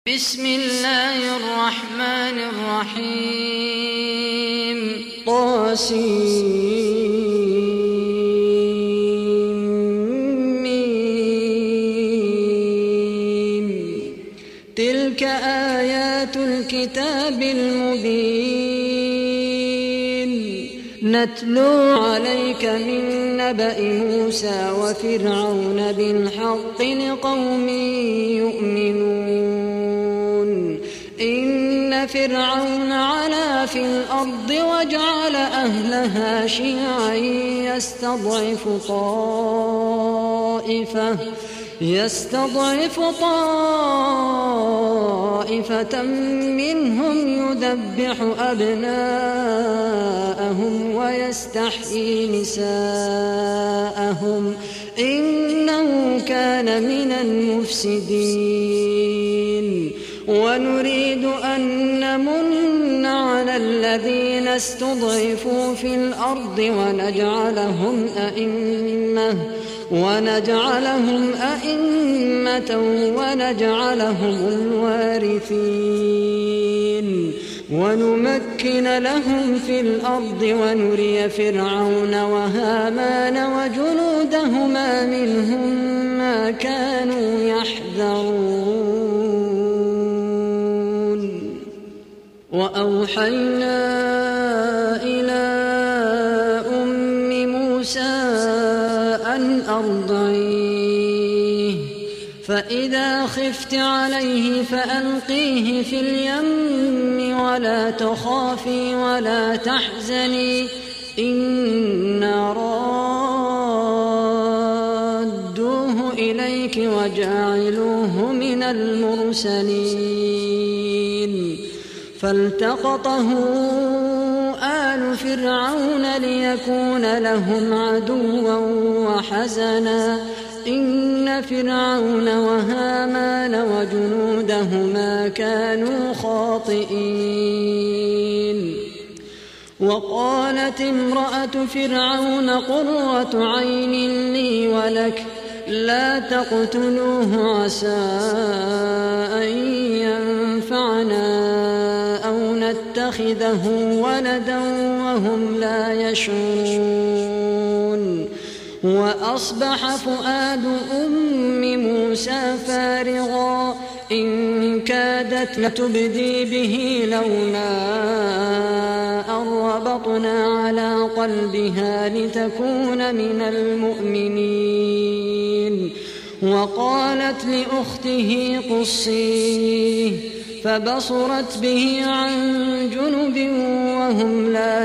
بسم الله الرحمن الرحيم طاسيم تلك آيات الكتاب المبين نتلو عليك من نبأ موسى وفرعون بالحق لقوم يؤمنون إن فرعون علا في الأرض وجعل أهلها شيعا يستضعف طائفة منهم يذبح أبناءهم ويستحيي نساءهم إنه كان من المفسدين ونريد أن نمن على الذين استضعفوا في الأرض ونجعلهم أئمة ونجعلهم الوارثين ونمكن لهم في الأرض ونري فرعون وهامان وجنودهما منهم ما كانوا يحذرون وأوحينا إلى أم موسى أن أرضعيه فإذا خفت عليه فألقيه في اليم ولا تخافي ولا تحزني إنا رادوه إليك وجاعلوه من المرسلين فالتقطه آل فرعون ليكون لهم عدوا وحزنا إن فرعون وهامان وجنودهما كانوا خاطئين وقالت امرأة فرعون قرة عين لي ولك لا تقتلوه عسى أن ينفعنا أو نتخذه ولدا وهم لا يشعرون وأصبح فؤاد أم موسى فارغا إن كادت لتبدي به لولا أن ربطنا على قلبها لتكون من المؤمنين وقالت لأخته قصيه فبصرت به عن جنب وهم لا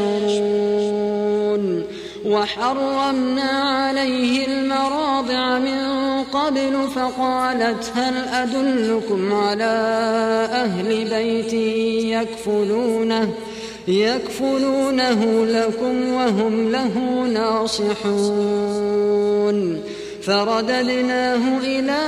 يشعرون وحرمنا عليه المراضع من قبل فقالت هل أدلكم على أهل بيت يكفلونه لكم وهم له ناصحون فرددناه إلى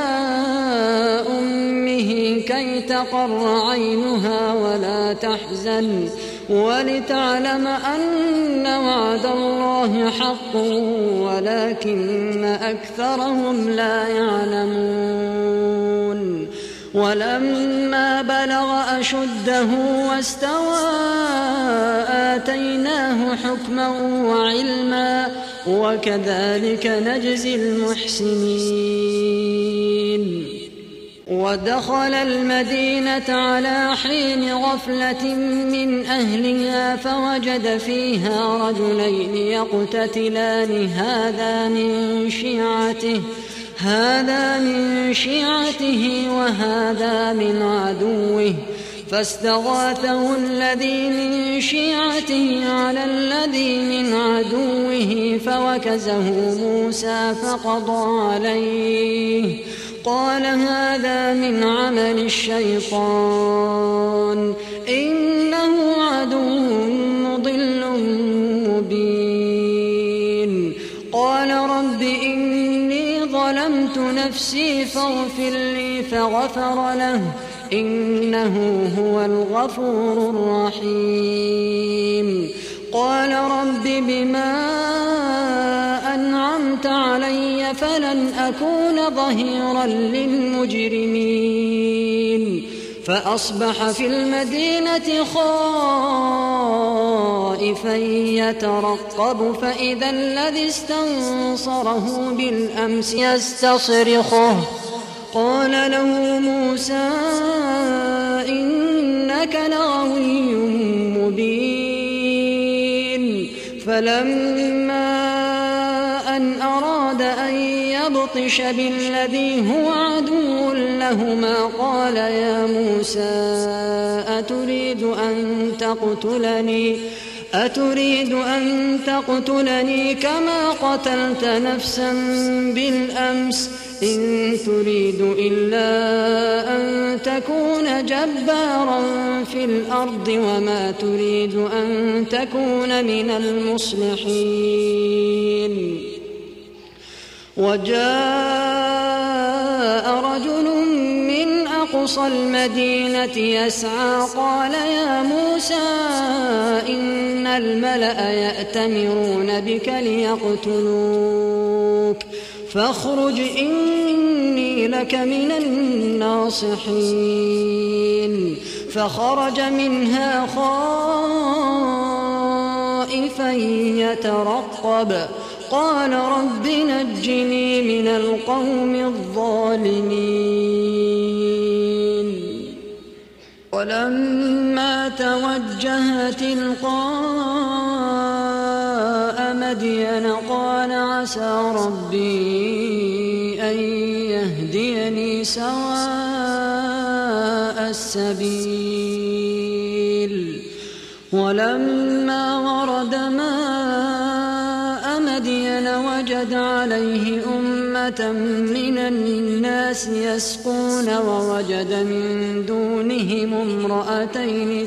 أمه كي تقر عينها ولا تحزن ولتعلم أن وعد الله حق ولكن أكثرهم لا يعلمون ولما بلغ أشده واستوى آتيناه حكما وعلما وكذلك نجزي المحسنين ودخل المدينة على حين غفلة من أهلها فوجد فيها رجلين يقتتلان هذا من شيعته وهذا من عدوه فاستغاثه الذي من شيعته على الذي من عدوه فوكزه موسى فقضى عليه قال هذا من عمل الشيطان إنه عدو مضل مبين قال رب إني ظلمت نفسي فاغفر لي فغفر له إنه هو الغفور الرحيم قال رب بما أنعمت علي فلن أكون ظهيرا للمجرمين فأصبح في المدينة خائفا يترقب فإذا الذي استنصره بالأمس يستصرخه قال له موسى إنك لغوي مبين فلما أن أراد أن يبطش بالذي هو عدو لهما قال يا موسى أتريد أن تقتلني كما قتلت نفسا بالأمس إن تريد إلا أن تكون جبارا في الأرض وما تريد أن تكون من المصلحين وجاء رجل من أقصى المدينة يسعى قال يا موسى إن الملأ يأتمرون بك ليقتلوك فاخرج إني لك من الناصحين فخرج منها خائفا يترقب قال رب نجني من القوم الظالمين ولما توجه تلقاء مدين قال عسى ربي أن يهديني سواء السبيل ولما ورد ماء مدين وجد عليه أمة من الناس يسقون ووجد من دونهم امرأتين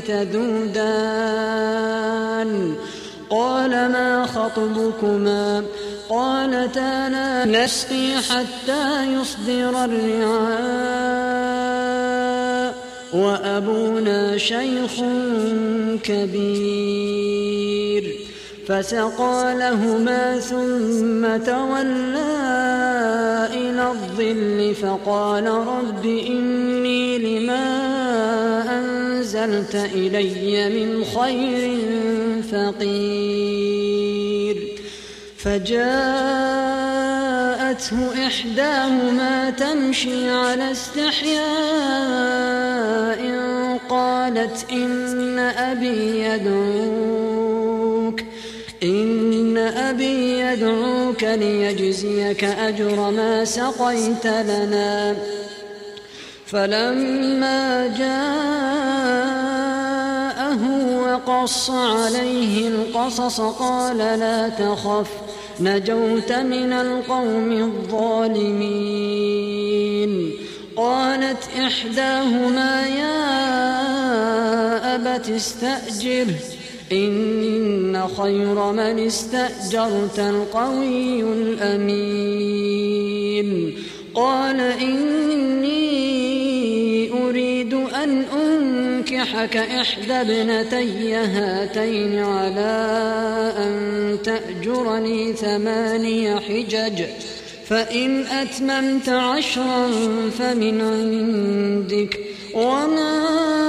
تذودان قال ما خطبكما قالتا لا نسقي حتى يصدر الرعاء وأبونا شيخ كبير فسقى لهما ثم تولى إلى الظل فقال رب إني لما أنزلت إلي من خير فقير فجاءته إحداهما تمشي على استحياء قالت إن أبي يدعوك ليجزيك أجر ما سقيت لنا فلما جاءه وقص عليه القصص قال لا تخف نجوت من القوم الظالمين قالت إحداهما يا أبت استأجره إن خير من استأجرت القوي الأمين قال إني أريد أن أنكحك إحدى ابنتي هاتين على أن تأجرني 8 حجج فإن أتممت 10 فمن عندك وما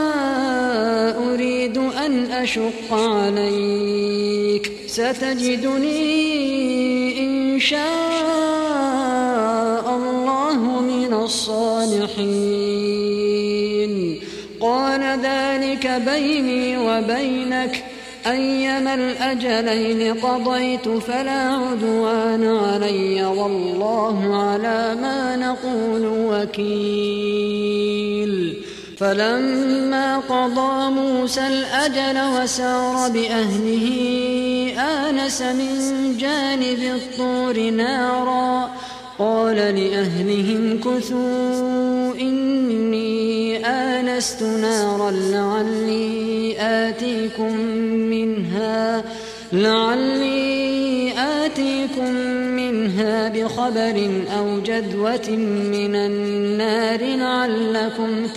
أريد أن أشق عليك ستجدني إن شاء الله من الصالحين قال ذلك بيني وبينك أيما الأجلين قضيت فلا عدوان علي والله على ما نقول وكيل فلما قضى موسى الأجل وسار بأهله آنس من جانب الطور نارا قال لأهلهم كثوا إني آنست نارا لعلي آتيكم منها بخبر أو جذوة من النار لعلكم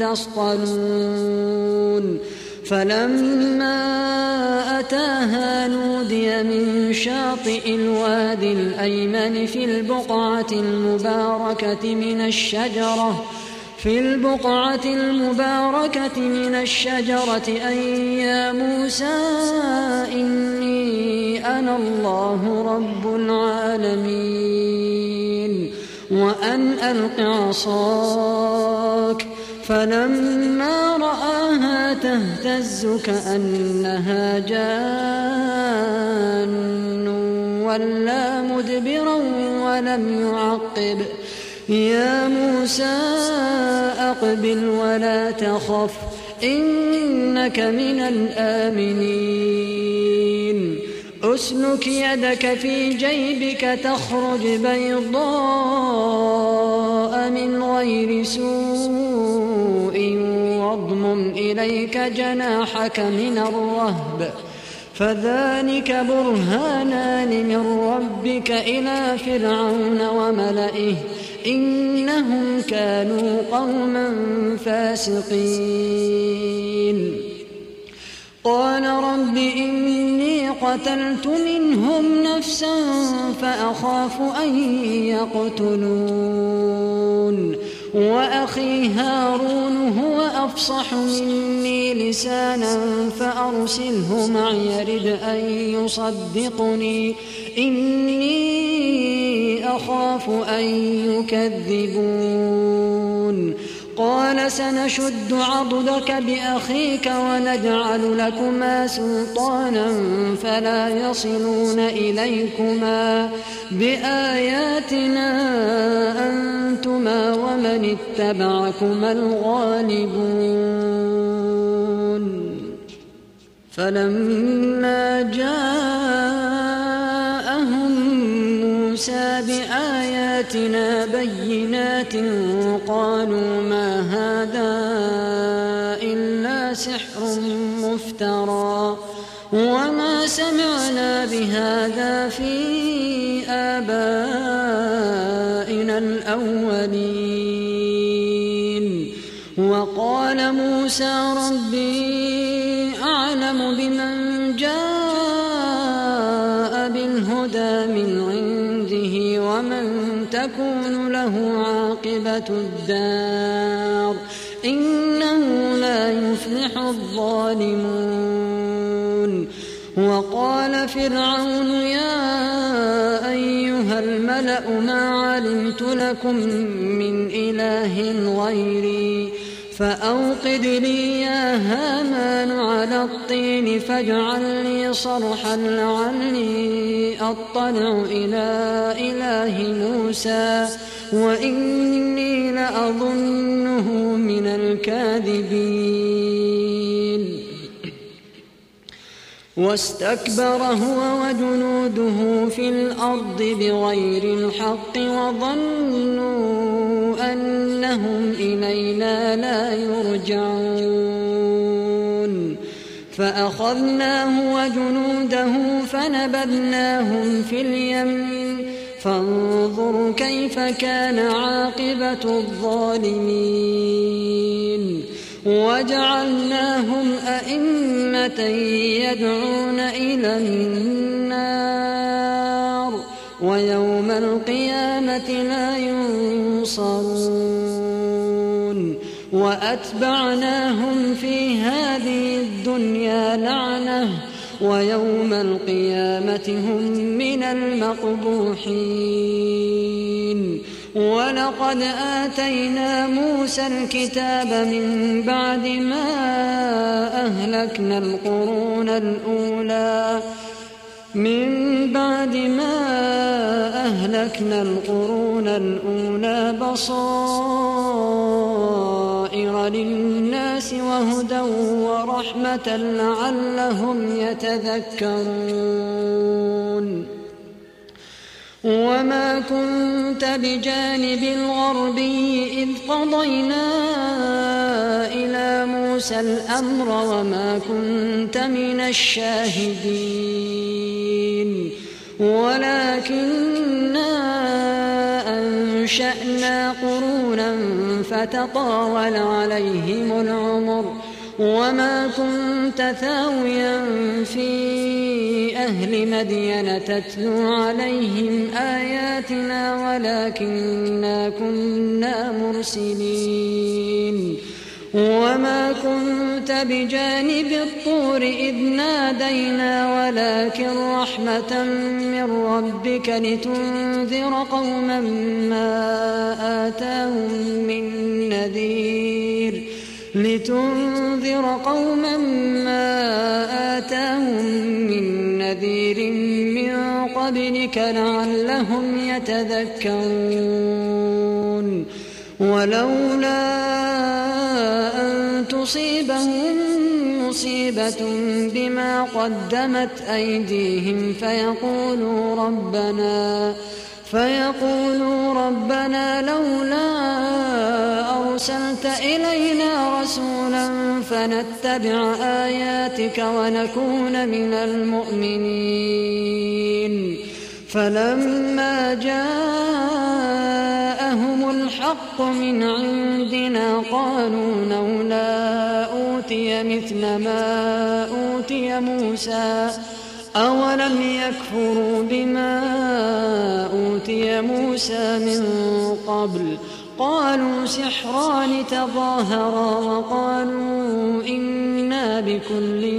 تصطلون فلما أتاها نودي من شاطئ الوادي الأيمن في البقعة المباركة من الشجرة في البقعة المباركة من الشجرة أن يا موسى إني أنا الله رب العالمين وأن ألق عصاك فلما رآها تهتز كأنها جان ولا مدبرا ولم يعقب يا موسى أقبل ولا تخف إنك من الآمنين أسلك يدك في جيبك تخرج بيضاء من غير سوء واضمم إليك جناحك من الرهب فذلك برهانان من ربك إلى فرعون وملئه إنهم كانوا قوما فاسقين قال رب إني قتلت منهم نفسا فأخاف أن يقتلون وأخي هارون هو أفصح مني لسانا فأرسله معي يرد أن يصدقني إني أخاف أن يكذبون قال سنشد عضدك بأخيك ونجعل لكما سلطانا فلا يصلون إليكما بآياتنا أنتما ومن اتبعكما الغالبون فلما جاءهم موسى بآياتنا بينات قالوا ما هذا إلا سحر مفترى وما سمعنا بهذا في آبائنا الأولين وقال موسى ربي أعلم بمن جاء بالهدى من عنده ومن تكون له عاقبة الدار إنه لا يفلح الظالمون وقال فرعون يا أيها الملأ ما علمت لكم من إله غيري فأوقد لي يا هامان على الطين فاجعل لي صرحا لعلي أطلع إلى إله موسى وإني لأظنه من الكاذبين واستكبر هو وجنوده في الأرض بغير الحق وظنوا أنهم إلينا لا يرجعون فأخذناه وجنوده فنبذناهم في اليم فانظر كيف كان عاقبة الظالمين وجعلناهم أئمة يدعون إلى النار ويوم القيامة لا ينصرون وأتبعناهم في هذه الدنيا لعنة ويوم القيامة هم من المقبوحين ولقد آتينا موسى الكتاب من بعد ما أهلكنا القرون الأولى بصائر للناس وهدى ورحمة لعلهم يتذكرون وما كنت بجانب الغربي إذ قضينا إلى موسى الأمر وما كنت من الشاهدين ولكننا أنشأنا قرونا فتطاول عليهم العمر وما كنت ثاويا في أهل مدين تتلو عليهم آياتنا ولكننا كنا مرسلين وما كنت بجانب الطور إذ نادينا ولكن رحمة من ربك لتنذر قوما ما آتاهم من نذير من قبلك لعلهم يتذكرون ولولا أن تصيبهم مصيبة بما قدمت أيديهم فيقولوا ربنا لولا أرسلت إلينا رسولا فنتبع آياتك ونكون من المؤمنين فلما جاءهم الحق من عندنا قالوا لولا أوتي مثل ما أوتي موسى أولم يكفروا بما أوتي موسى من قبل قالوا سحران تظاهرا وقالوا إنا بكل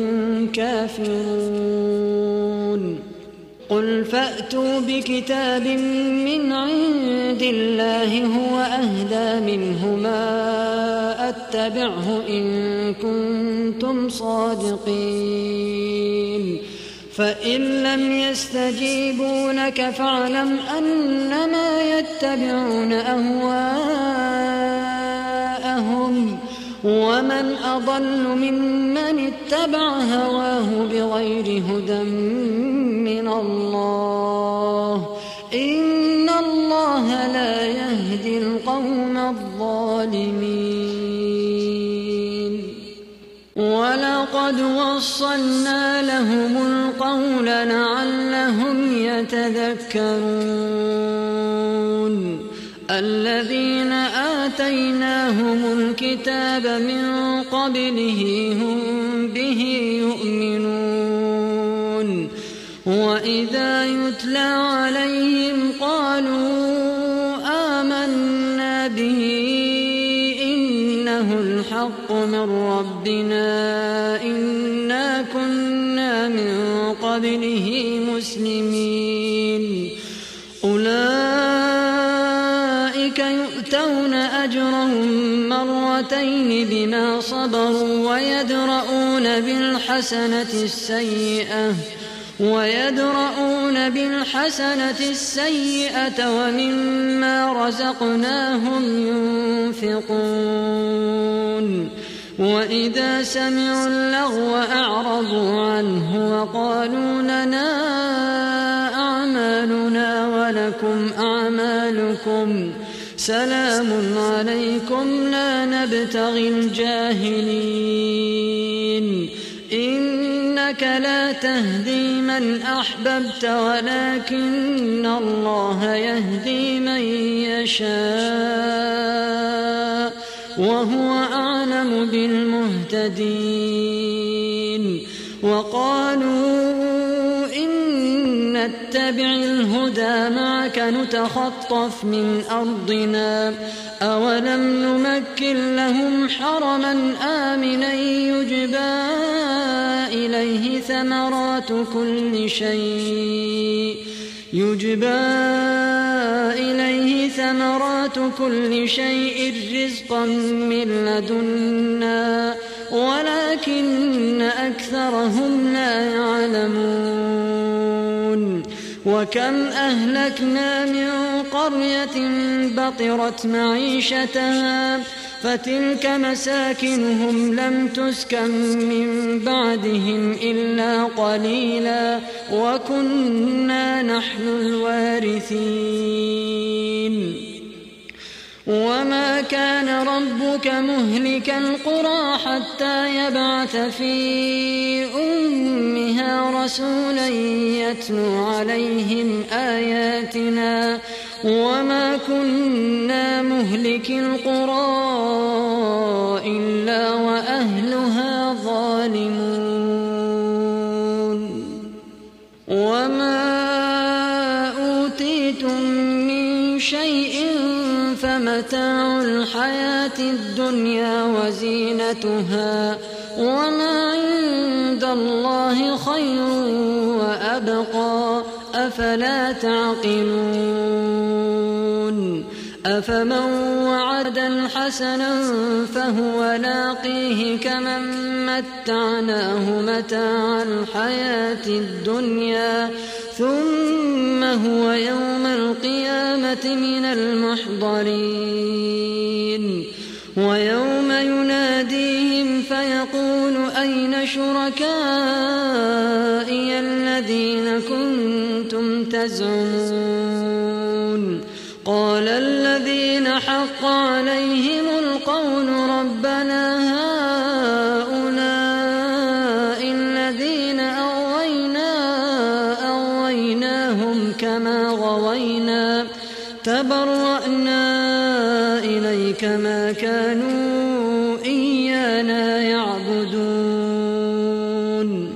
كافرون قل فأتوا بكتاب من عند الله هو أهدى منهما أتبعه إن كنتم صادقين فإن لم يستجيبوا لك فاعلم أنما يتبعون أهواءهم ومن أضل ممن اتبع هواه بغير هدى من الله إن الله لا يهدي القوم الظالمين ولقد وصلنا لهم القول لعلهم يتذكرون الذين آتيناهم الكتاب من قبله هم به يؤمنون وإذا يتلى عليهم قالوا آمنا به إنه الحق من ربنا إنا كنا من قبله مسلمين أولئك يؤتون أجرهم مرتين بما صبروا ويدرؤون بالحسنة السيئة ومما رزقناهم ينفقون وإذا سمعوا اللغو أعرضوا عنه وقالوا لنا أعمالنا ولكم أعمالكم سلام عليكم لا نبتغي الجاهلين إنك لا تهدي من أحببت ولكن الله يهدي من يشاء وهو أعلم بالمهتدين وقالوا إن نتبع الهدى معك نتخطف من أرضنا أولم نمكن لهم حرما آمنا يجبى إليه ثمرات كل شيء رزقا من لدنا ولكن أكثرهم لا يعلمون وكم أهلكنا من قرية بطرت معيشتها فتلك مساكنهم لم تسكن من بعدهم إلا قليلا وكنا نحن الوارثين وما كان ربك مهلك القرى حتى يبعث في أمها رسولا يتلو عليهم آياتنا وما كنا مهلك القرى إلا وأهلها الظالمون وما أوتيتم من شيء فمتاع الحياة الدنيا وزينتها وما عند الله خير وأبقى أفلا تعقلون أفمن وعدا حسنا فهو لاقيه كمن متعناه متاع الحياة الدنيا ثم هو يوم القيامة من المحضرين ويوم يناديهم فيقول أين شركائي الذين كنتم تزعمون قال الذين حق عليهم القول ربنا هؤلاء الذين أغويناهم كما غوينا تبرأنا إليك ما كانوا إيانا يعبدون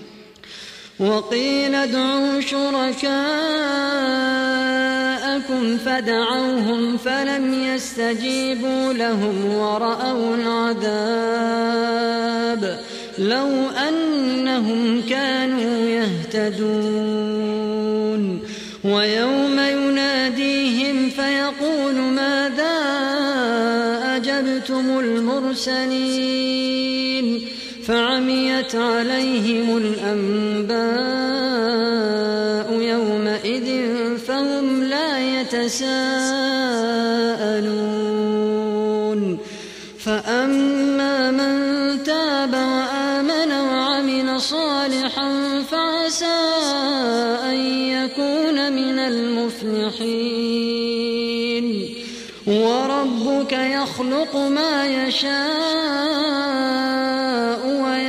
وقيل ادعوا شركاءكم فدعوهم فلم يستجيبوا لهم ورأوا العذاب لو أنهم كانوا يهتدون ويوم يناديهم فيقول ماذا أجبتم المرسلين فعميت عليهم الأنباء يومئذ فهم لا يتساءلون فأما من تاب وآمن وعمل صالحا فعسى أن يكون من المفلحين وربك يخلق ما يشاء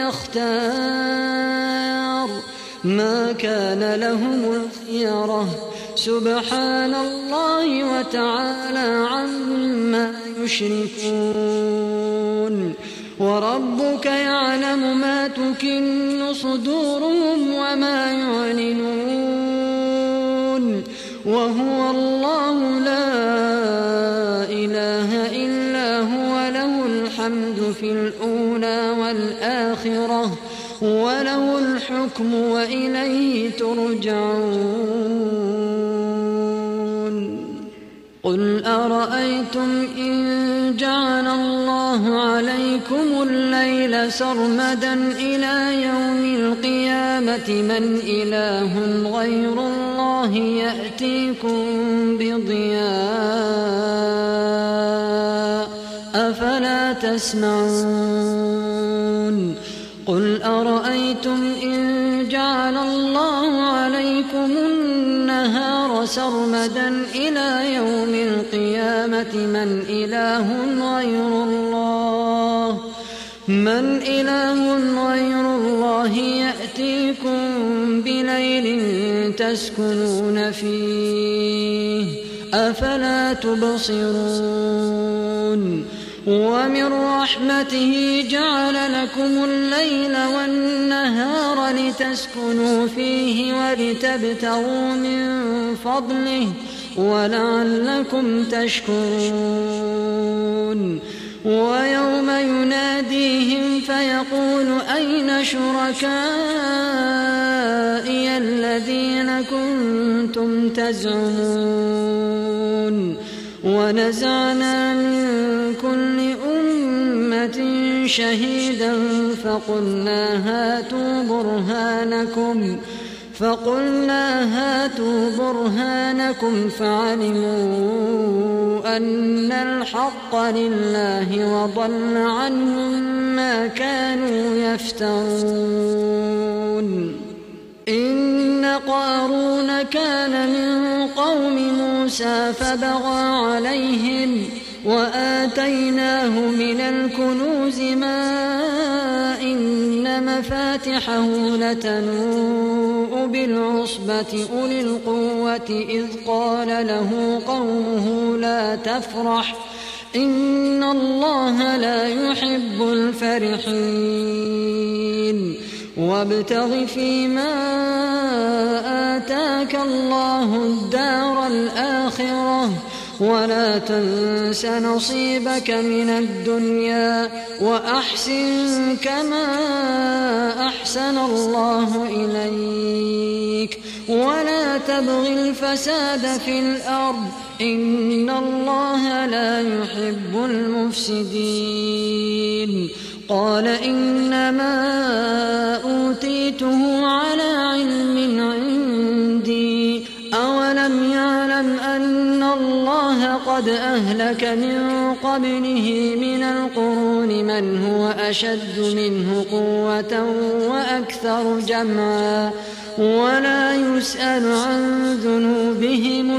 ويختار ما كان لهم الخيرة سبحان الله وتعالى عما يشركون وربك يعلم ما تكن صدورهم وما يعلنون وهو الله لا إله إلا هو له الحمد في الأولى والآخرة وله الحكم وإليه ترجعون قل أرأيتم إن جعل الله عليكم الليل سرمدا إلى يوم القيامة من إله غير الله يأتيكم بضياء أفلا تسمعون قل أرأيتم إن جعل الله عليكم النهار سرمدا إلى يوم القيامة من إله غير الله يأتيكم بليل تسكنون فيه أفلا تبصرون ومن رحمته جعل لكم الليل والنهار لتسكنوا فيه ولتبتغوا من فضله ولعلكم تشكرون ويوم يناديهم فيقول أين شركائي الذين كنتم تزعمون ونزعنا من كل أمة شهيدا فقلنا هاتوا برهانكم فعلموا أن الحق لله وضل عنهم ما كانوا يفترون إن قارون كان من قوم موسى فبغى عليهم وآتيناه من الكنوز ما إن مفاتحه لتنوء بالعصبة أولي القوة إذ قال له قومه لا تفرح إن الله لا يحب الفرحين وابتغ فيما آتاك الله الدار الآخرة ولا تنس نصيبك من الدنيا وأحسن كما أحسن الله إليك ولا تبغ الفساد في الأرض إن الله لا يحب المفسدين. قال إنما أوتيته على علم عندي أولم يعلم أن الله قد أهلك من قبله من القرون من هو أشد منه قوة وأكثر جمعا ولا يسأل عن ذنوبهم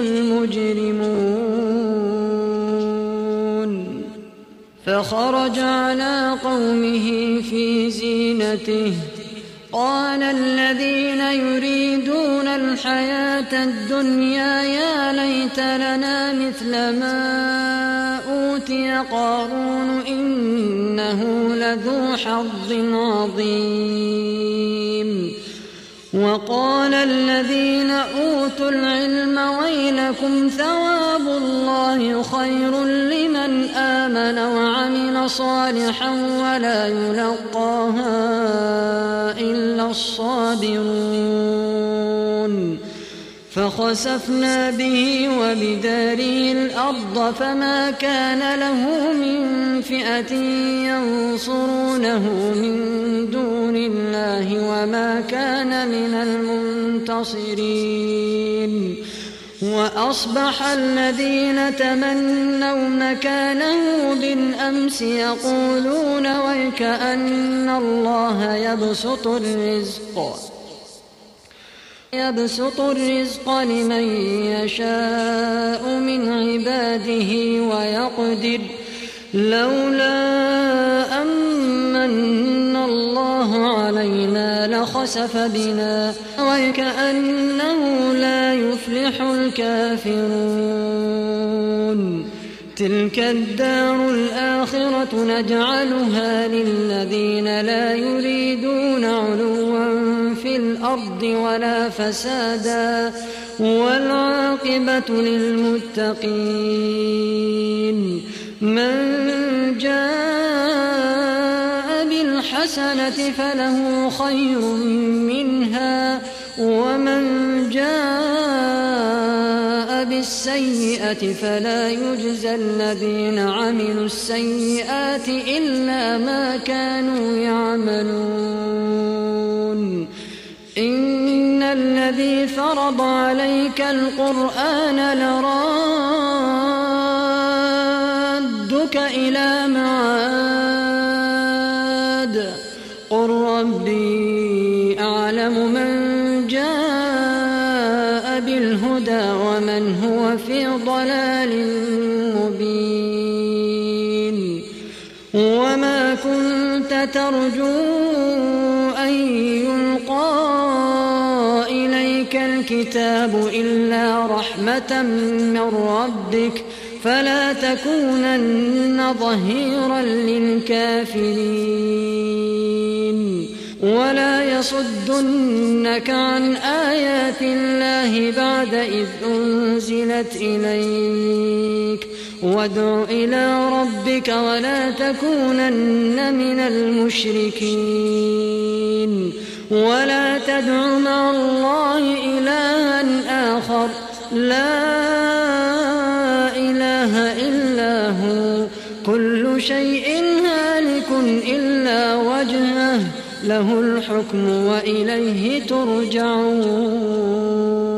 المجرمون. فخرج على قومه في زينته قال الذين يريدون الحياة الدنيا يا ليت لنا مثل ما أوتي قارون إنه لذو حظ عظيم. وقال الذين أوتوا العلم ويلكم ثواب الله خير لمن آمن وعمل صالحا ولا يلقاها إلا الصابرون. فخسفنا به وبداره الأرض فما كان له من فئة ينصرونه من دون الله وما كان من المنتصرين. وأصبح الذين تمنوا مكانه بالأمس يقولون ويكأن الله يبسط الرزق لمن يشاء من عباده ويقدر لولا أمن الله علينا لخسف بنا وكأنه لا يفلح الكافرون. تلك الدار الآخرة نجعلها للذين لا يريدون علوا في الأرض ولا فسادا والعاقبة للمتقين. من جاء بالحسنة فله خير منها ومن جاء بالسيئة فلا يجزى الذين عملوا السيئات إلا ما كانوا يعملون. إن الذي فرض عليك القرآن لرادك إلى معاد قل ربي أعلم من جاء بالهدى ومن هو في ضلال مبين. وما كنت ترجو أن يلقى إليك الكتاب إلا رحمة من ربك فلا تكونن ظهيرا للكافرين. ولا يصدنك عن آيات الله بعد إذ أنزلت إليك وادع إلى ربك ولا تكونن من المشركين. ولا تدع مع الله إلها آخر لا إله إلا هو كل شيء هالك إلا وجهه له الحكم وإليه ترجعون.